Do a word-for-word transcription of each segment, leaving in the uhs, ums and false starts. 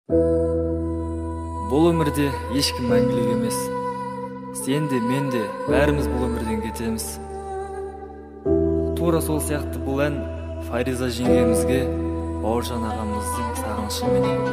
Бұл өмірде ешкім мәңгілік емес. Сен де, мен де, бәріміз бұл өмірден кетеміз. Тура сол сияқты бұл ән Фариза жеңгемізге Бауыржан ағамыздың сағынышыменен.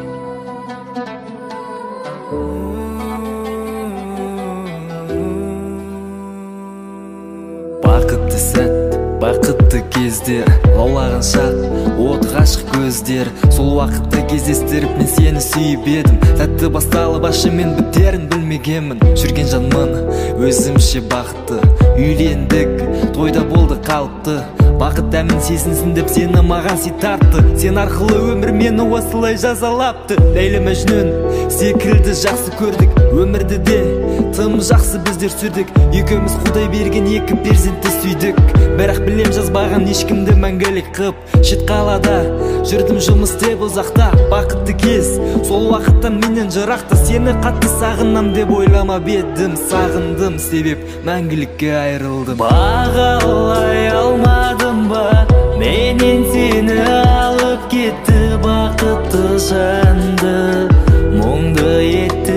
Бақытты сәт, бақытты кездер, лаулаған шақ, от ғашық көздер. Сол уақытты кездестіріп мен сені сүйіп едім. Тәтті басталып ашы мен бітерін білмегенмін. Жүрген жанмын өзімше бақытты, үйлендік, тойда болды қалыпты. Бақыт дәмін сезінсін деп сені маған сый тартты. Сен арқылы өмір мені осылай жазалапты. Ләйлі Мәжнүн секілді жақсы көрдік, өмірді де тым жақсы біздер сүрдік. Екеуміз Құдай берген екі перзентті сүйдік. Бірақ білем жазбаған ешкімді мәңгілік қып. Шет қалада жүрдім жұмыс істеп ұзақта. Бақытты кез сол уақыттан менен жырақта. Сені қатты сағынам деп ойламап едім. Сағындым себеп мәңгілікке айырылдым. Бағалай алмадым ба, менен сені алып кетті. Бақытты жанды мұңды етті.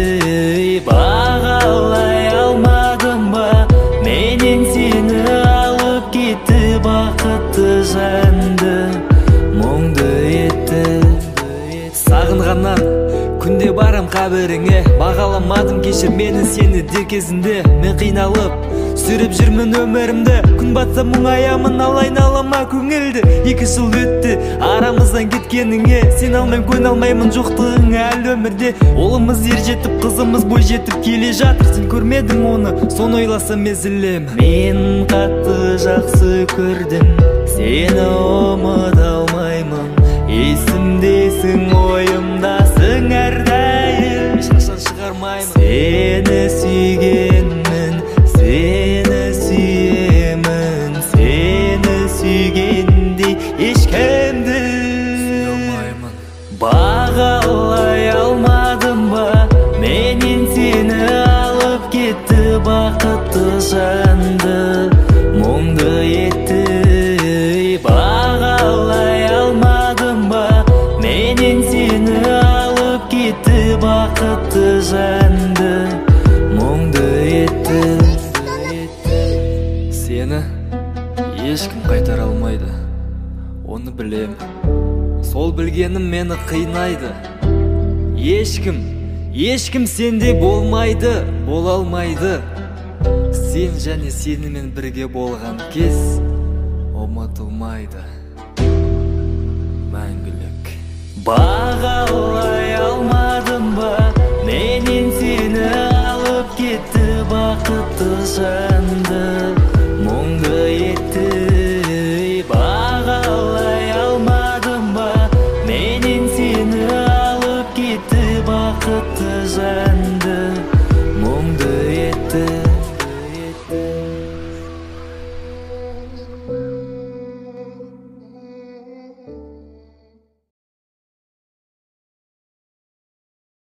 Бағалай алмадым ба, менен сені алып кетті. Бақытты жанды мұңды етті. Сағынғаннан күнде барам қабіріңе. Бағаламадым кешір мені сені дер кезінде. Мен қиналып сүріп жүрмін өмірімді. Күн батса мұңаямын ал айналама көңілді. Екі жыл өтті арамыздан кеткеніңе. Сен алмай көне алмаймын жоқтығыңа әлі өмірде. Олымыз ер жетіп қызымыз бой жетіп келе жатыр. Сен көрмедің оны, соны ойласам езілем. Мен қатты жақсы көрдім, сені ұмыта алмаймын. Есімдесің, ойымдасың әрдайым, ешқашан шығармаймын. Сені сүйгенмін, сені сүйемін. Сені сүйгендей ешкімді сүйе алмаймын. Бағалай алмадым ба, менен сені алып кетті. Бақытты жанды мұңды етті. Бағалай алмадым ба, менен сені алып кетті. Бақытты жанды мұңды етті. Сені ешкім қайтара алмайды, оны білем. Сол білгенім мені қинайды. Ешкім, ешкім сенде болмайды, бола алмайды. Сен және сенімен бірге болған кез ұмытылмайды мәңгілік. Бағалай алмадым ба, менен сені алып кетті. Бақытты жанды мұңды етті. Бағалай алмадым ба, менен сені алып кетті. Бақытты жанды